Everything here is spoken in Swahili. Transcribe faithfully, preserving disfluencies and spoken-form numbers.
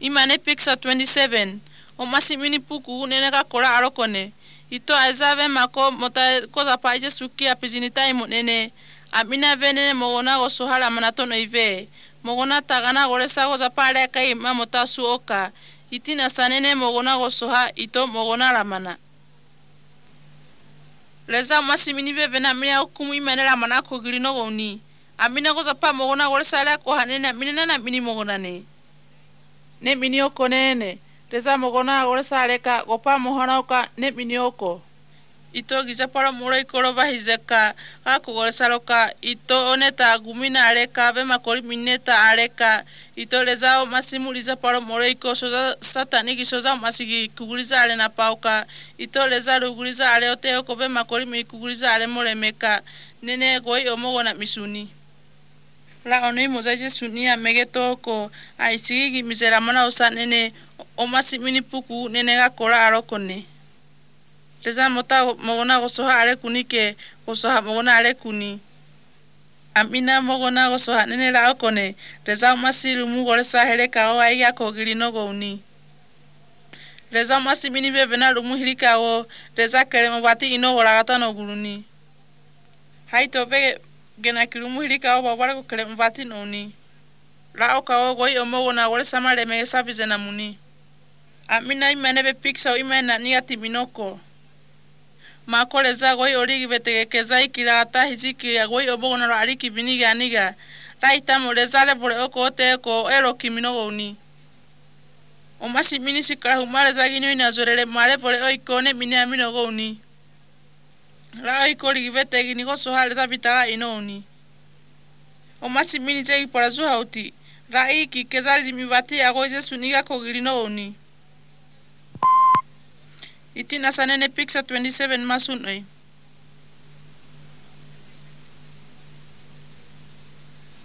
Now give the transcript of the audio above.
Imane picture twenty-seven. O masimini puku nene ka kora arokone. Ito aizave mako mota koza paije suki apizinita imo nene. Amina venene mogona go sohala manatono ive. Mogona tagana goresa go zapare kai mamota suoka. Itina sanene mogona go soha ito mogona ramana. Leza masimini ve vena mina okumu imane ramana ko girino goni. Amina go zapa mogona goresa la ko hanene amina na mini mogona ne. Ne minioko nene. Leza mogona goresa aleka gopa mohana oka ne minioko. Ito giza para mura ikoro bahizeka kako goresa loka ito oneta gumina aleka ve makori mineta aleka ito leza masimu liza para mura iko soza satani gisoza masigi kuguriza ale na pauka ito leza ruguriza ale ote oko ve makori mi kuguriza ale moremeka nene goi omogona misuni. La onei mozaje sunia megeto ko aisigi misera mana usa nene o masimini puku nene ga kora arokone. Leza mota mogona gosoha ale kunike gosoha mogona ale kuni. Amina mogona gosoha nene la okone. Leza masiru mugoresa heleka o aiga kogirino gouni. Leza masimini bebena lumu hilika o leza kere mabati ino goragata no guruni. Haito ve gena kirumu hilika o babara ko kere mabati no ni. La oka o goi omogona goresa male megesa bizena muni. Amina imene be picture imena niati minoko. Mako leza goi origi betegekeza ikirata hiziki ya goi obogona ro ariki biniga aniga. Raita mo leza le bore oko ote eko ero kimino goni. O masimini sikara humare za ginyo ina zorele mare bore oiko ne mini amino goni. La oiko origi betegi nigo soha leza bitaga ino oni. O masimini zegi para zuha uti. Ra iki kezali limibati ya goi zesu niga kogirino oni. Itina sanene picture twenty-seven masunoi.